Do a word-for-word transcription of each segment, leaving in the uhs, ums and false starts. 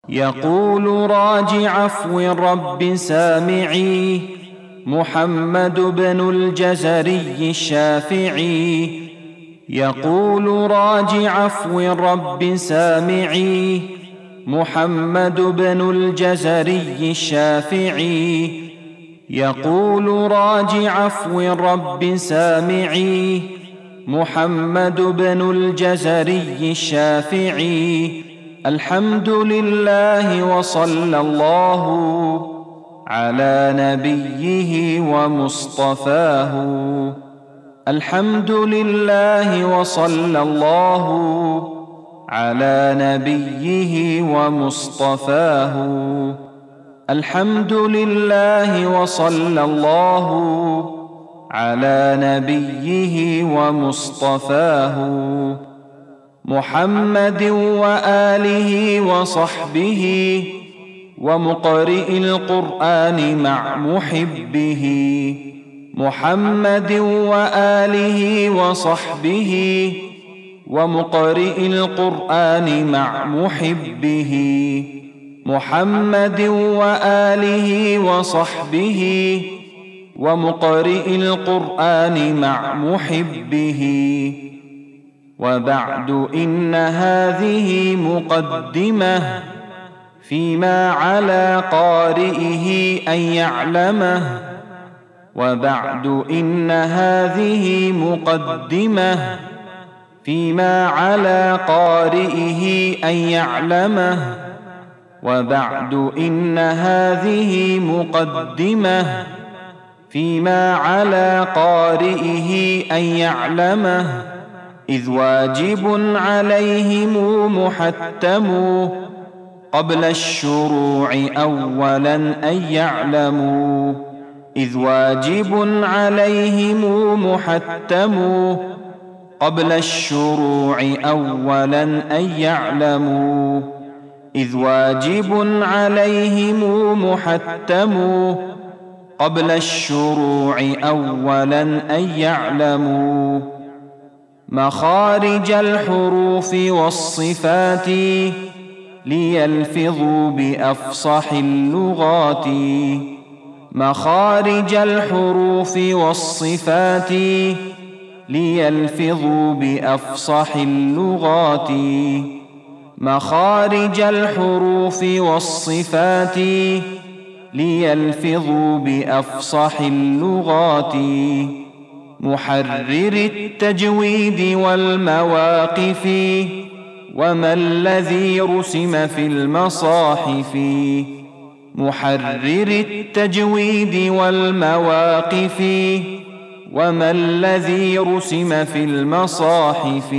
يقول راجي عفو الرب سامعي محمد بن الجزري الشافعي. يقول راجي عفو الرب سامعي محمد بن الجزري الشافعي. يقول راجي عفو الرب سامعي محمد بن الجزري الشافعي. الحمد لله وصلى الله على نبيه ومصطفاه. الحمد لله وصلى الله على نبيه ومصطفاه. الحمد لله وصلى الله على نبيه ومصطفاه. محمد وآله وصحبه ومقرئ القرآن مع محبه. محمد وآله وصحبه ومقرئ القرآن مع محبه. محمد وآله وصحبه ومقرئ القرآن مع محبه. وبعد إن هذه مقدمة فيما على قارئه أن يعلمه. وبعد إن هذه مقدمة فيما على قارئه أن يعلمه. وبعد إن هذه مقدمة فيما على قارئه أن يعلمه. إذ واجب عليهم محتم قبل الشروع أولا أن يعلموا. إذ واجب عليهم محتم قبل الشروع أولا أن يعلموا. إذ واجب عليهم محتم قبل الشروع أولا أن يعلموا. مخارج الحروف والصفات ليلفظوا بأفصح اللغات. مخارج الحروف والصفات ليلفظوا بأفصح اللغات. مخارج الحروف والصفات ليلفظوا بأفصح اللغات. محرر التجويد والمواقف وما الذي رسم في المصاحف. محرر التجويد والمواقف وما الذي رسم في المصاحف.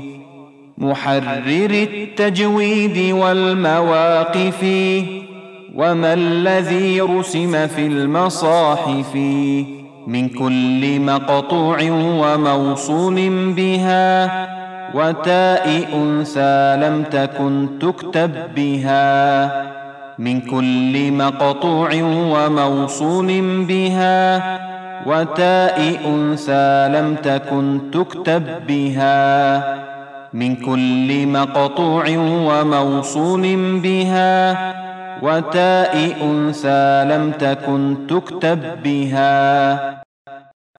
محرر التجويد والمواقف وما الذي رسم في المصاحف. من كل مقطوع وموصول بها وتاء أنثى لم تكن تكتب بها. من كل مقطوع وموصول بها وتاء أنثى لم تكن تكتب بها. من كل مقطوع وموصول بها وتاء أنثى لم تكن تكتب بها.